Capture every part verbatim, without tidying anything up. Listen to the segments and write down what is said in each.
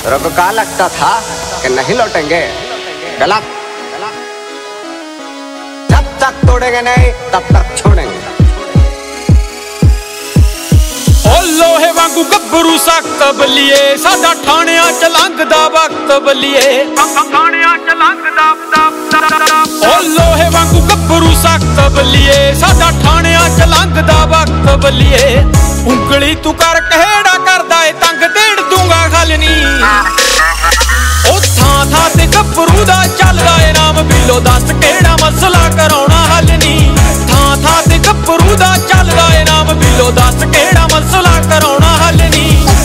तेरे को क्या लगता था कि नहीं लौटेंगे? गलत। जब तक तोड़ेंगे नहीं तब तक छोड़ेंगे। ओ लोहे वांगू गब्बरू सख्त बलिए साडा ठाणियां च लंघदा वक्त बलिए ठाणियां च लंघदा ओ लोहे वांगू गब्बरू सख्त बलिए साडा ठाणियां च लंघदा वक्त बलिए ਉਂਗਲੀ तू कर कहड़ा करदा ए तंग देड़ दूंगा खल नी ओ थां थां ते गब्बरू दा चलदा ए नाम बिलो दस केड़ा मसला कराउणा हल नी थां थां ते गब्बरू दा चलदा ए नाम बिलो दस केड़ा मसला कराउणा हल नी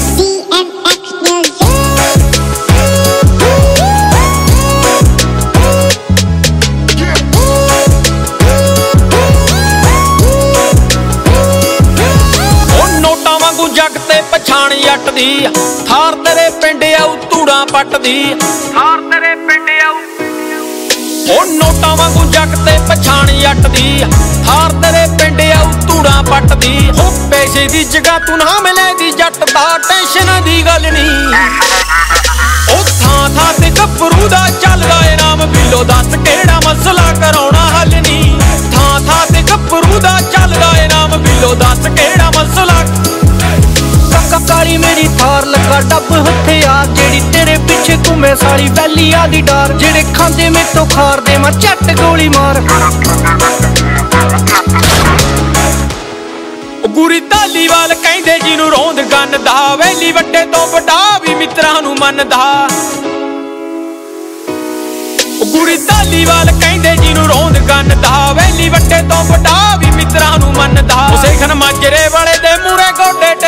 जग ते पछाण जट दी थार तेरे पिंड आऊ धूड़ा पट दी थार तेरे पिंड आऊ ओ नोटां वांगू जग ते पछाण जट दी थार तेरे पिंड आऊ धूड़ा पट दी ओ पैसे दी जगह तू ना मिले दी जट दा टेंशन दी गल नहीं ओ थां थां ते गब्बरू दा चलदा ए नाम बिलो दस केड़ा मसला कराउणा हल नहीं थां थां ते गब्बरू दा चलदा ए नाम बिलो दस केड़ा मसला काली मेरी थार लगा डब हथियार जेड़ी तेरे पिछे घूमे सारी वैलिया दी डार जेड़े खांदे में तो खार दे मैं झट गोली मार गुरी धालीवाल कहंदे जिनू रौंद गन्नदा वैली वड्डे तो वड्डा भी मित्रां नू मनदा गुरी धालीवाल कहंदे जिनू रौंद गन्नदा वैली वड्डे तो वड्डा भी मित्रां नू मनदा उसे खन माजरे वाले दे मूरे गोडे